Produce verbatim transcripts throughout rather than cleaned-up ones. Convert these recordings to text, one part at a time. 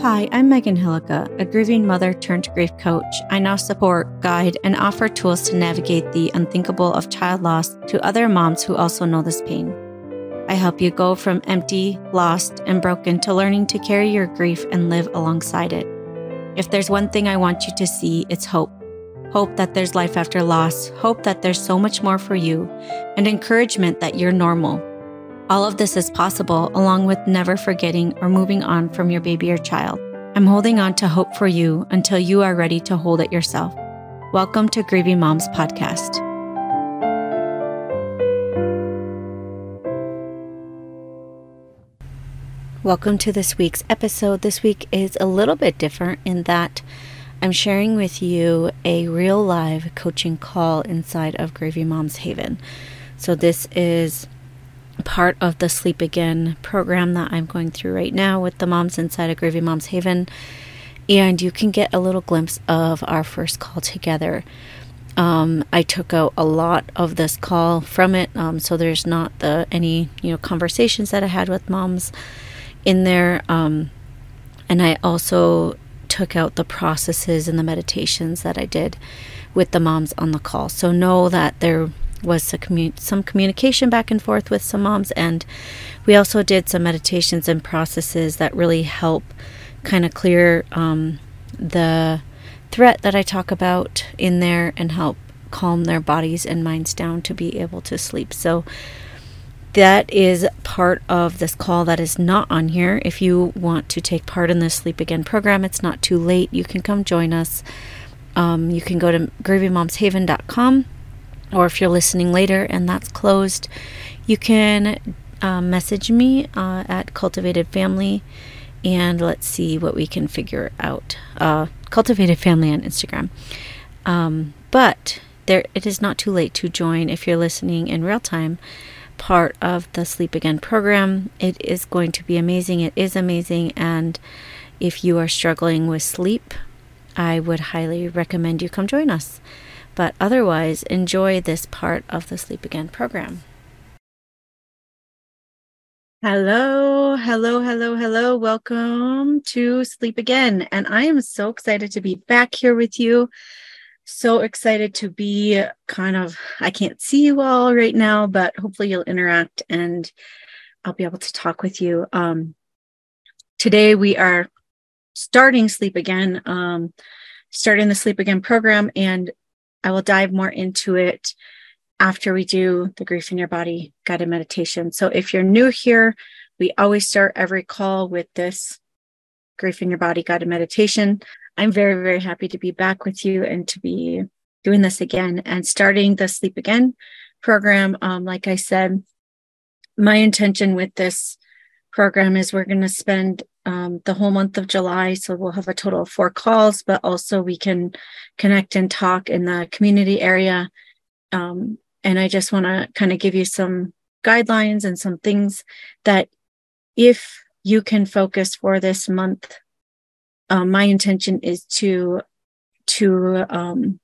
Hi, I'm Megan Hillica, a grieving mother turned grief coach. I now support, guide, and offer tools to navigate the unthinkable of child loss to other moms who also know this pain. I help you go from empty, lost, and broken to learning to carry your grief and live alongside it. If there's one thing I want you to see, it's hope. Hope that there's life after loss, hope that there's so much more for you, and encouragement that you're normal. All of this is possible, along with never forgetting or moving on from your baby or child. I'm holding on to hope for you until you are ready to hold it yourself. Welcome to Grieving Moms Podcast. Welcome to this week's episode. This week is a little bit different in that I'm sharing with you a real live coaching call inside of Grieving Moms Haven. So this is part of the Sleep Again program that I'm going through right now with the moms inside of Grieving Moms Haven. And you can get a little glimpse of our first call together. Um, I took out a lot of this call from it. Um, so there's not the any, you know, conversations that I had with moms in there. Um, and I also took out the processes and the meditations that I did with the moms on the call. So know that there was some, commun- some communication back and forth with some moms, and we also did some meditations and processes that really help kind of clear um, the threat that I talk about in there and help calm their bodies and minds down to be able to sleep. So that is part of this call that is not on here. If you want to take part in the Sleep Again program, it's not too late. You can come join us. Um, you can go to grieving moms haven dot com. Or if you're listening later and that's closed, you can uh, message me uh, at Cultivated Family, and let's see what we can figure out. Uh, Cultivated Family on Instagram. Um, but there, it is not too late to join if you're listening in real time. Part of the Sleep Again program. It is going to be amazing. It is amazing, and if you are struggling with sleep, I would highly recommend you come join us. But otherwise, enjoy this part of the Sleep Again program. Hello, hello, hello, hello. Welcome to Sleep Again. And I am so excited to be back here with you. So excited to be kind of, I can't see you all right now, but hopefully you'll interact and I'll be able to talk with you. Um, today we are starting Sleep Again, um, starting the Sleep Again program, and I will dive more into it after we do the Grief in Your Body guided meditation. So if you're new here, we always start every call with this Grief in Your Body guided meditation. I'm very, very happy to be back with you and to be doing this again and starting the Sleep Again program. Um, like I said, my intention with this program is we're going to spend um, the whole month of July. So we'll have a total of four calls, but also we can connect and talk in the community area. Um, and I just want to kind of give you some guidelines and some things that if you can focus for this month, um, my intention is to, to um,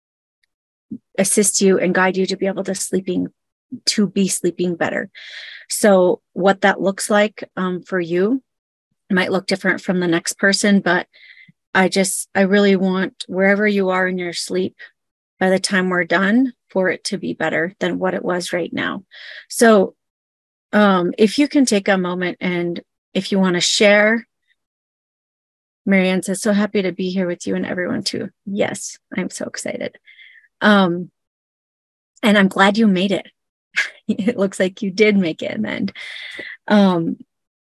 assist you and guide you to be able to sleeping, to be sleeping better. So what that looks like um, for you might look different from the next person, but I just, I really want wherever you are in your sleep, by the time we're done, for it to be better than what it was right now. So um, if you can take a moment and if you want to share, Marianne says, so happy to be here with you and everyone too. Yes, I'm so excited. Um, and I'm glad you made it. It looks like you did make it in the end. Um,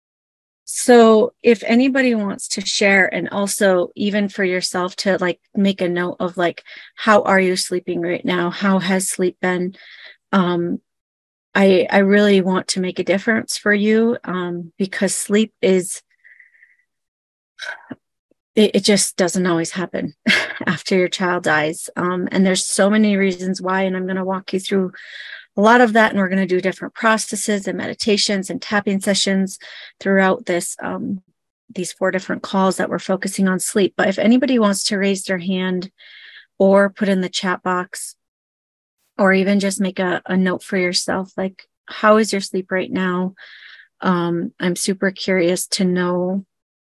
so if anybody wants to share, and also even for yourself to like make a note of like, how are you sleeping right now? How has sleep been? Um, I, I really want to make a difference for you um, because sleep is, it, it just doesn't always happen after your child dies. Um, and there's so many reasons why, and I'm going to walk you through a lot of that, and we're going to do different processes and meditations and tapping sessions throughout this, um, these four different calls that we're focusing on sleep. But if anybody wants to raise their hand or put in the chat box, or even just make a, a note for yourself, like, how is your sleep right now? Um, I'm super curious to know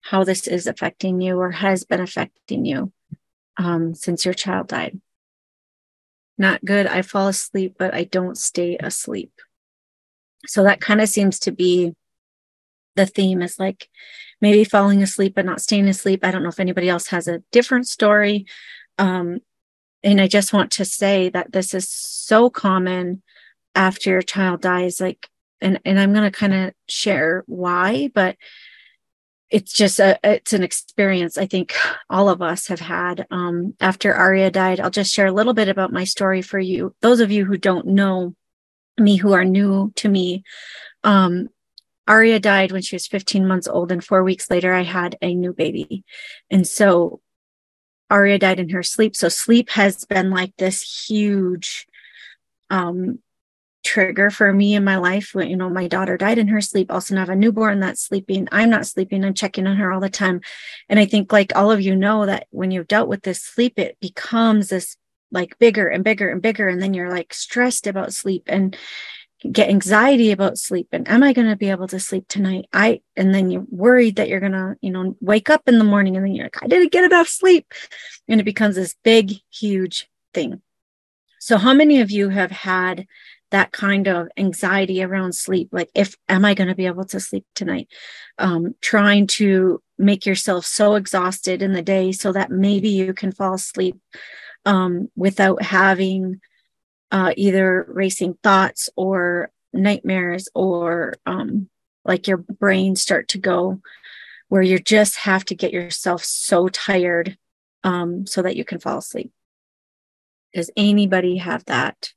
how this is affecting you or has been affecting you um, since your child died. Not good. I fall asleep, but I don't stay asleep. So that kind of seems to be the theme, is like maybe falling asleep, but not staying asleep. I don't know if anybody else has a different story. Um, and I just want to say that this is so common after your child dies. Like, and, and I'm going to kind of share why, but it's just a, it's an experience I think all of us have had. Um, after Aria died, I'll just share a little bit about my story for you. Those of you who don't know me, who are new to me, um, Aria died when she was fifteen months old, and four weeks later, I had a new baby. And so Aria died in her sleep. So sleep has been like this huge um, trigger for me in my life. When, you know, my daughter died in her sleep. Also have a newborn that's sleeping. I'm not sleeping. I'm checking on her all the time. And I think, like all of you know, that when you've dealt with this sleep, it becomes this like bigger and bigger and bigger. And then you're like stressed about sleep and get anxiety about sleep. And am I going to be able to sleep tonight? I, and then you're worried that you're going to, you know, wake up in the morning and then you're like, I didn't get enough sleep. And it becomes this big, huge thing. So how many of you have had that kind of anxiety around sleep? Like, if, am I going to be able to sleep tonight? Um, trying to make yourself so exhausted in the day so that maybe you can fall asleep um, without having uh, either racing thoughts or nightmares, or um, like your brain start to go where you just have to get yourself so tired um, so that you can fall asleep. Does anybody have that?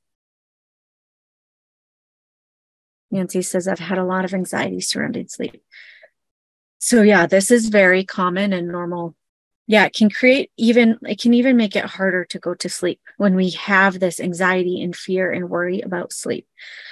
Nancy says, I've had a lot of anxiety surrounding sleep. So yeah, this is very common and normal. Yeah, it can create even, it can even make it harder to go to sleep when we have this anxiety and fear and worry about sleep.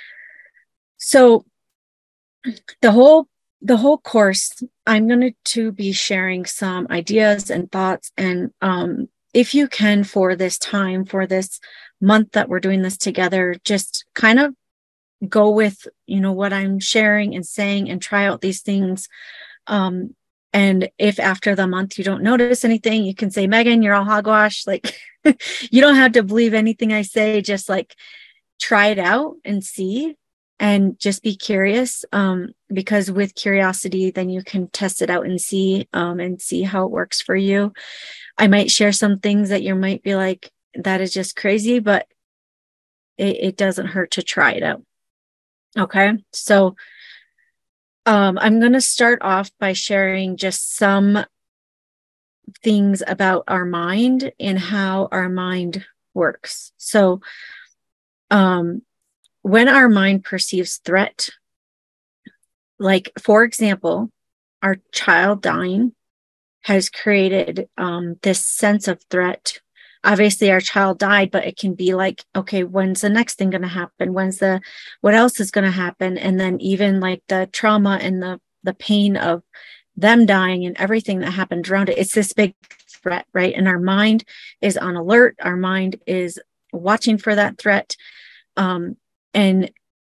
So the whole, the whole course, I'm going to be sharing some ideas and thoughts. And um, if you can, for this time, for this month that we're doing this together, just kind of go with, you know, what I'm sharing and saying and try out these things. Um, and if after the month you don't notice anything, you can say, Megan, you're all hogwash. Like, you don't have to believe anything I say. Just like try it out and see, and just be curious. Um, because with curiosity, then you can test it out and see, um, and see how it works for you. I might share some things that you might be like, that is just crazy, but it, it doesn't hurt to try it out. Okay, so um, I'm going to start off by sharing just some things about our mind and how our mind works. So um, when our mind perceives threat, like, for example, our child dying has created um, this sense of threat. Obviously our child died, but it can be like, okay, when's the next thing going to happen? When's the, what else is going to happen? And then even like the trauma and the, the pain of them dying and everything that happened around it, it's this big threat, right? And our mind is on alert. Our mind is watching for that threat. Um, and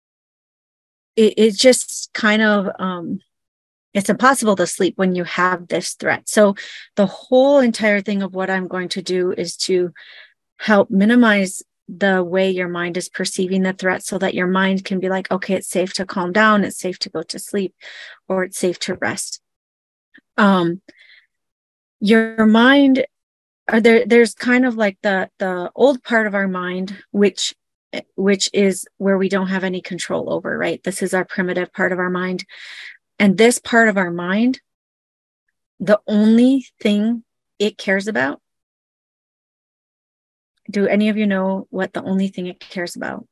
it, it's just kind of, um, it's impossible to sleep when you have this threat. So the whole entire thing of what I'm going to do is to help minimize the way your mind is perceiving the threat, so that your mind can be like, okay, it's safe to calm down, it's safe to go to sleep, or it's safe to rest. Um, your mind, are there, there's kind of like the, the old part of our mind, which which is where we don't have any control over, right? This is our primitive part of our mind. And this part of our mind, the only thing it cares about, do any of you know what the only thing it cares about?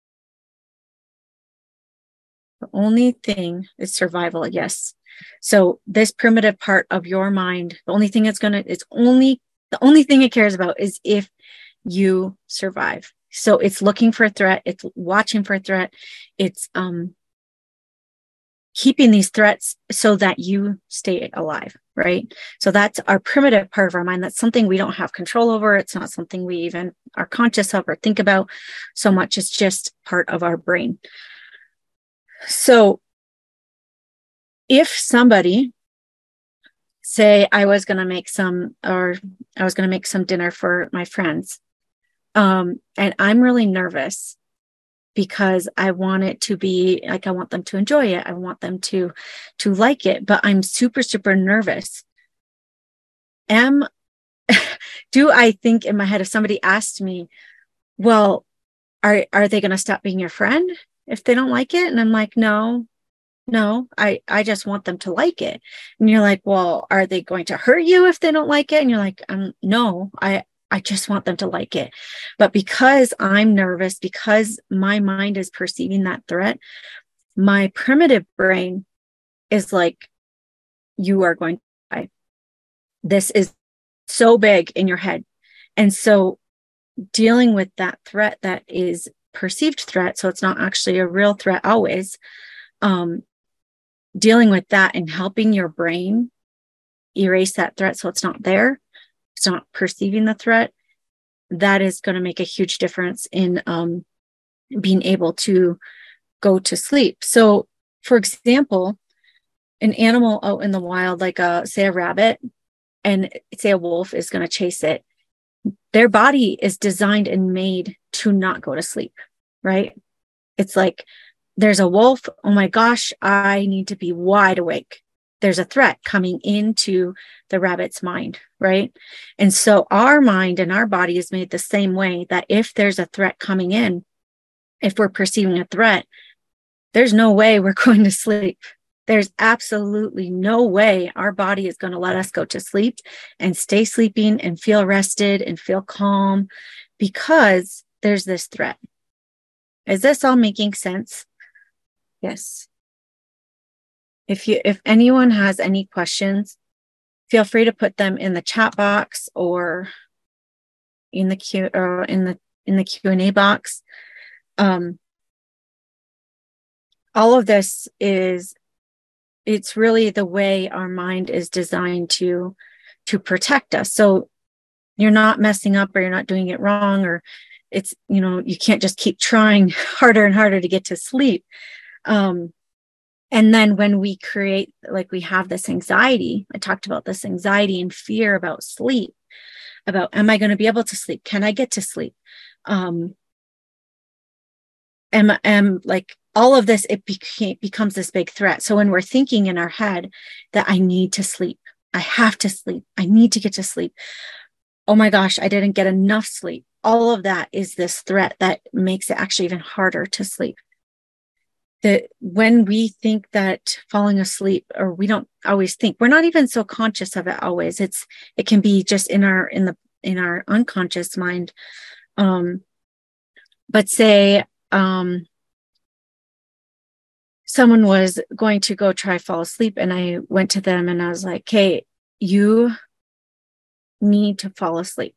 The only thing is survival, yes. So this primitive part of your mind, the only thing it's going to, it's only, the only thing it cares about is if you survive. So it's looking for a threat. It's watching for a threat. It's, um, keeping these threats so that you stay alive, right? So that's our primitive part of our mind. That's something we don't have control over. It's not something we even are conscious of or think about so much. It's just part of our brain. So if somebody say I was going to make some, or I was going to make some dinner for my friends. Um, and I'm really nervous because I want it to be like, I want them to enjoy it. I want them to, to like it, but I'm super, super nervous. Am, do I think in my head, if somebody asked me, well, are, are they going to stop being your friend if they don't like it? And I'm like, no, no, I, I just want them to like it. And you're like, well, are they going to hurt you if they don't like it? And you're like, um, no, I, I just want them to like it. But because I'm nervous, because my mind is perceiving that threat, my primitive brain is like, you are going to die. This is so big in your head. And so dealing with that threat that is perceived threat, so it's not actually a real threat always, um, dealing with that and helping your brain erase that threat so it's not there, it's not perceiving the threat, that is going to make a huge difference in um, being able to go to sleep. So, for example, an animal out in the wild, like a, say a rabbit, and say a wolf is going to chase it, their body is designed and made to not go to sleep, right? It's like, there's a wolf. Oh my gosh, I need to be wide awake. There's a threat coming into the rabbit's mind, right? And so our mind and our body is made the same way, that if there's a threat coming in, if we're perceiving a threat, there's no way we're going to sleep. There's absolutely no way our body is going to let us go to sleep and stay sleeping and feel rested and feel calm because there's this threat. Is this all making sense? Yes. If you, if anyone has any questions, feel free to put them in the chat box or in the Q or in the in the Q and A box. Um, all of this is, it's really the way our mind is designed to to protect us. So you're not messing up, or you're not doing it wrong, or it's, you know, you can't just keep trying harder and harder to get to sleep. Um, and then when we create, like we have this anxiety, I talked about this anxiety and fear about sleep, about, am I going to be able to sleep? Can I get to sleep? Um, am, am like all of this, it became, becomes this big threat. So when we're thinking in our head that I need to sleep, I have to sleep, I need to get to sleep. Oh my gosh, I didn't get enough sleep. All of that is this threat that makes it actually even harder to sleep. That when we think that falling asleep, or we don't always think, we're not even so conscious of it always. It's, it can be just in our, in the, in our unconscious mind. Um, but say, um, someone was going to go try fall asleep, and I went to them and I was like, hey, you need to fall asleep.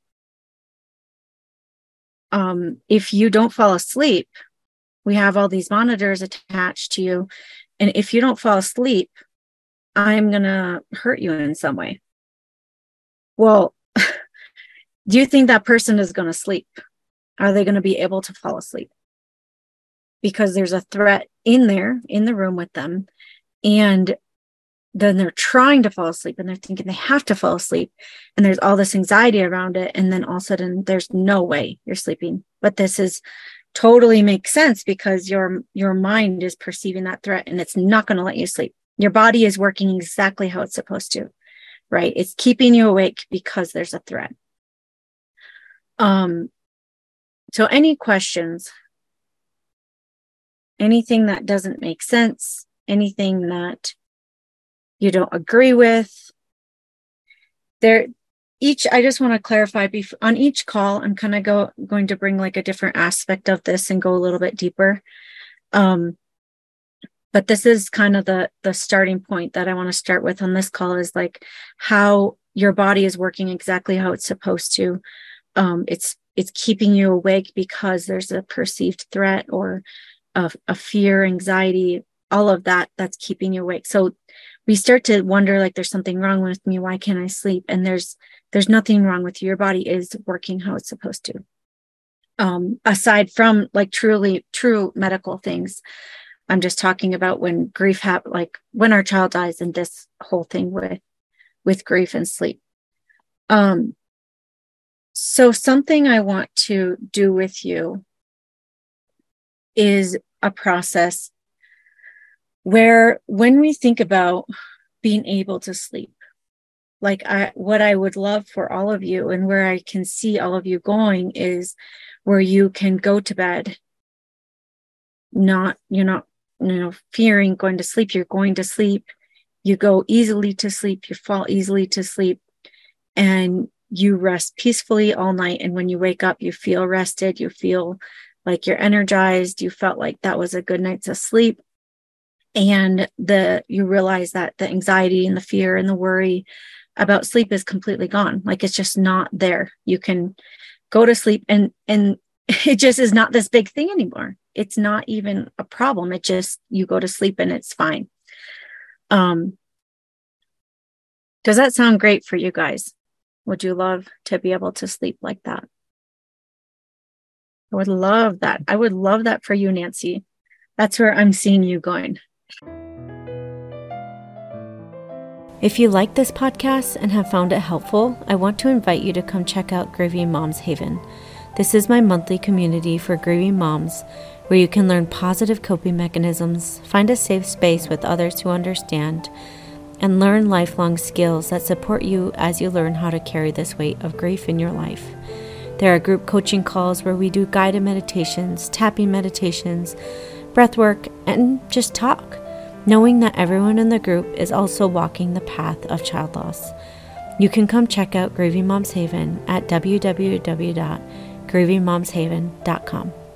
Um, if you don't fall asleep, we have all these monitors attached to you. And if you don't fall asleep, I'm going to hurt you in some way. Well, do you think that person is going to sleep? Are they going to be able to fall asleep? Because there's a threat in there, in the room with them. And then they're trying to fall asleep, and they're thinking they have to fall asleep. And there's all this anxiety around it. And then all of a sudden there's no way you're sleeping. But this is totally makes sense, because your, your mind is perceiving that threat, and it's not going to let you sleep. Your body is working exactly how it's supposed to, right? It's keeping you awake because there's a threat. Um, so any questions? Anything that doesn't make sense? Anything that you don't agree with? There, each, I just want to clarify, bef- on each call, I'm kind of go going to bring like a different aspect of this and go a little bit deeper. Um, but this is kind of the the starting point that I want to start with on this call, is like how your body is working exactly how it's supposed to. Um, it's it's keeping you awake because there's a perceived threat, or a, a fear, anxiety, all of that that's keeping you awake. So we start to wonder, like, there's something wrong with me. Why can't I sleep? And there's there's nothing wrong with you. Your body is working how it's supposed to. Um, aside from like truly true medical things, I'm just talking about when grief happens, like when our child dies, and this whole thing with with grief and sleep. Um, so something I want to do with you is a process where when we think about being able to sleep, like I, what I would love for all of you and where I can see all of you going is where you can go to bed. Not, you're not, you know, fearing going to sleep. You're going to sleep. You go easily to sleep. You fall easily to sleep, and you rest peacefully all night. And when you wake up, you feel rested. You feel like you're energized. You felt like that was a good night's of sleep. And the, you realize that the anxiety and the fear and the worry about sleep is completely gone. Like it's just not there. You can go to sleep and, and it just is not this big thing anymore. It's not even a problem. It just, you go to sleep and it's fine. Um, does that sound great for you guys? Would you love to be able to sleep like that? I would love that. I would love that for you, Nancy. That's where I'm seeing you going. If you like this podcast and have found it helpful, I want to invite you to come check out Grieving Moms Haven. This is my monthly community for grieving moms, where you can learn positive coping mechanisms, find a safe space with others who understand, and learn lifelong skills that support you as you learn how to carry this weight of grief in your life. There are group coaching calls where we do guided meditations, tapping meditations, breath work, and just talk, knowing that everyone in the group is also walking the path of child loss. You can come check out Grieving Moms Haven at w w w dot grieving moms haven dot com.